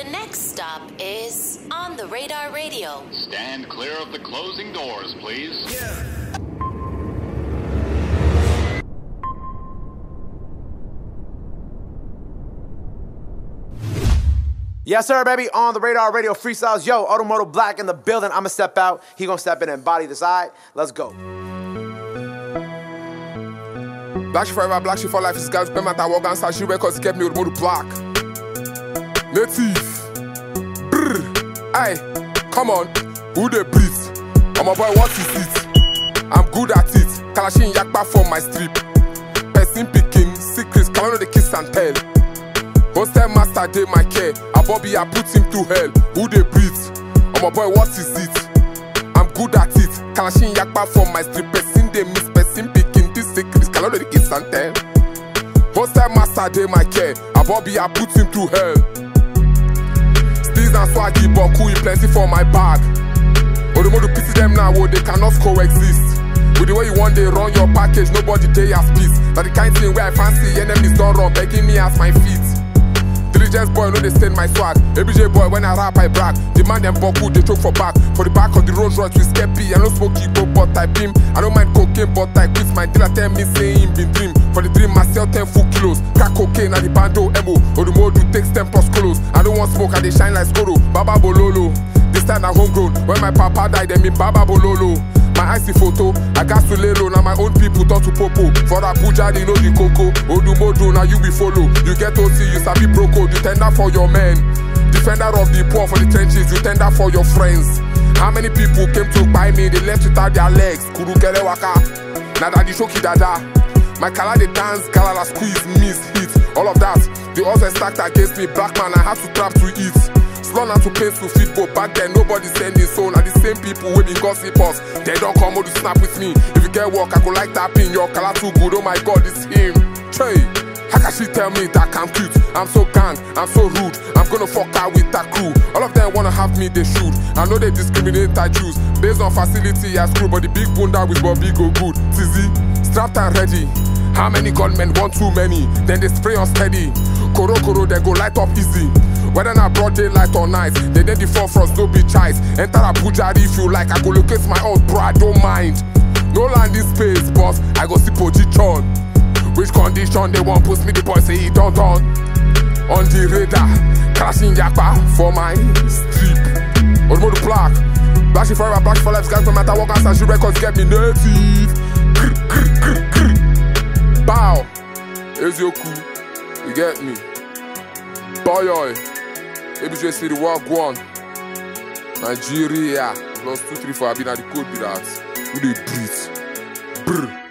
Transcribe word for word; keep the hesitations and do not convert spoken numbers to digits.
The next stop is On the Radar Radio. Stand clear of the closing doors, please. Yeah. Yes, sir, baby. On the Radar Radio freestyles. Yo, Automotive Black in the building. I'ma step out. He gonna step in and body the side. Let's go. Black shit forever, black shit for life is guys. No matter what guns I shoot records kept me with Automotive Black. Native. Brr. Aye, come on. Who they breathe? I'm a boy, what is it? I'm good at it. Kalashin yakba for my strip. Person picking secrets, come on the kiss and tell. Hostel master day my care. A Bobby I put him to hell. Who they breathe? I'm a boy, what is it? I'm good at it. Kalashin yakba for my strip. Person they miss, person picking this secrets, come on the kiss and tell. Hostel master day my care. A Bobby I put him to hell. Steez and swaggy, but cool, plenty for my bag. But the more to pity them now, oh, they cannot coexist. With the way you want, they run your package, nobody day has peace. But the kind thing where I fancy enemies don't run, begging me as my feet. Diligence boy, no they stain my swag. A B J boy, when I rap, I brag. Demand them boku, they choke for back. For the back of the Rolls Royce with Skeppy. I no smoky, but I beam. I don't mind cocaine, but I quit. My dealer tell me saying been dream. For the dream, I sell ten full kilos. Crack cocaine at the bando, emo. Or the mode do takes ten plus colos. I don't want smoke, I they shine like Skoro. Baba Bololo. This time I homegrown. When my papa died, they mean Baba Bololo. My icy photo, I got to lay low. Now my own people turn to popo. For Abuja, they know the coco. Odumodo, now you be follow. You get O C, you sabi broco. You tender for your men. Defender of the poor for the trenches. You tender for your friends. How many people came to buy me? They left without their legs. Kuru kere waka. Nada di shoki dada. My kala they dance, kala la squeeze, miss, hit. All of that. They also stacked against me. Black man, I have to trap to eat. Slow to pace to feed, but back then nobody sending so. Now the same people wey be gossip us, they don't come out to snap with me. If you get work, I could like tapping your color too good. Oh my god, it's him. Hey, how can she tell me that I'm cute? I'm so gang, I'm so rude. I'm gonna fuck out with that crew. All of them wanna have me, they shoot. I know they discriminate, I choose. Based on facility, I screw, but the big bunda with Bobby go good. Tizzy, strapped and ready. How many gunmen want too many? Then they spray on steady. Koro koro, they go light up easy. Whether not broad daylight or night, they did the four frost, no be choice. Enter Abuja if you like, I go locate my own bro, I don't mind. No landing space, boss, I go see position. Which condition they want post me, the boy say he don't done. On the radar, crashing yakba for my strip. Automotive Black, black shit forever, black shit for life, guys, no matter what guys and shoot records, get me native. Grr, grr, grr, grr. Bow, Ezioku, you get me. Boy, oi. A B J City, walk one. Nigeria. Plus two, three, four. I've been at the code with that. Who they breathe? Brr.